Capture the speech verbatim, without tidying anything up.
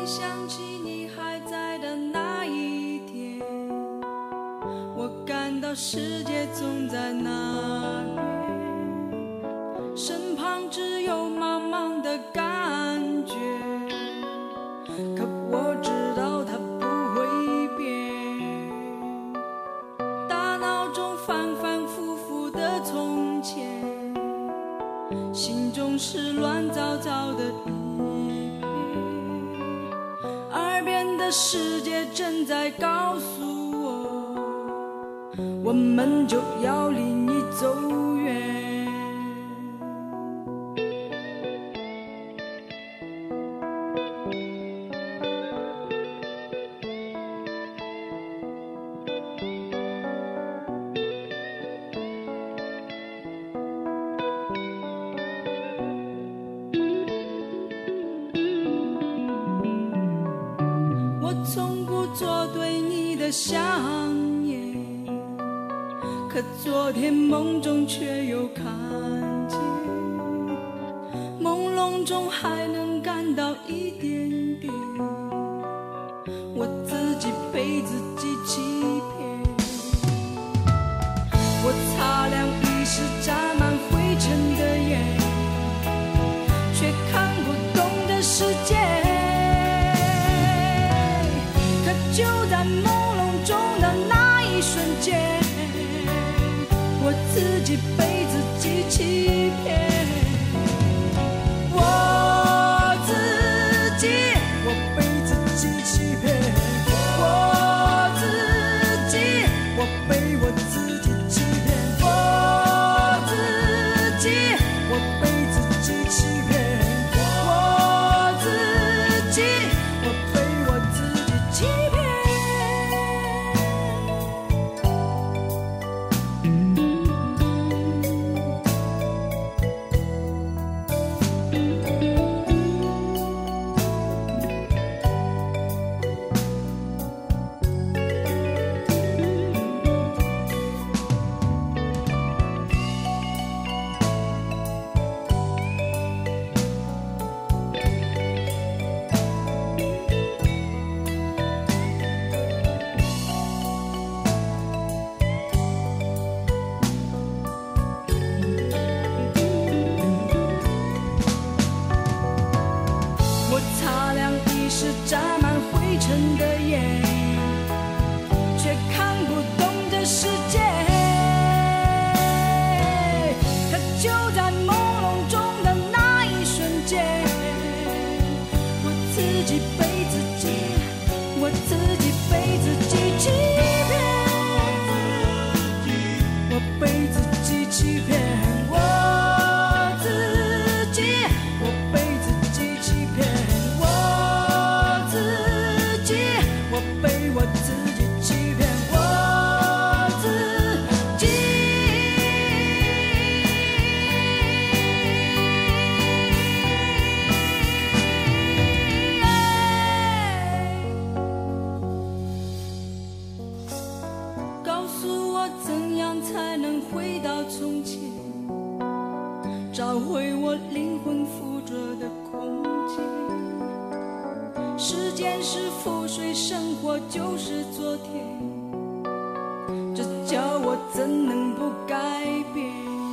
回想起你还在的那一天，我感到世界总在那边，身旁只有茫茫的感觉，可我知道它不会变。大脑中反反复复的从前，心中是乱糟糟的一片，耳边的世界正在告诉我，我们就要离你走远。我从不做对你的想念，可昨天梦中却又看见，朦胧中还能感到一点点，我自己被自己欺骗。我擦亮一时沾满灰尘的眼，却看不懂这世界。可就在朦胧中的那一瞬间，我自己被自己欺骗。我自己，我被自己欺骗。我自己，我被我自己欺骗。我自己，我被自己欺骗。我自己，我被我自己欺骗。我擦亮一时沾满灰尘的眼，却看不懂这世界。可就在朦胧中的那一瞬间，我自己被自己，我自己被自己欺骗。我被自己欺骗。我自己，我被自己欺骗。我自己，我被我自己欺骗。我自己。告诉我怎样才能回到从前，找回我灵魂附着的空间。时间是覆水，生活就是昨天，这叫我怎能不改变？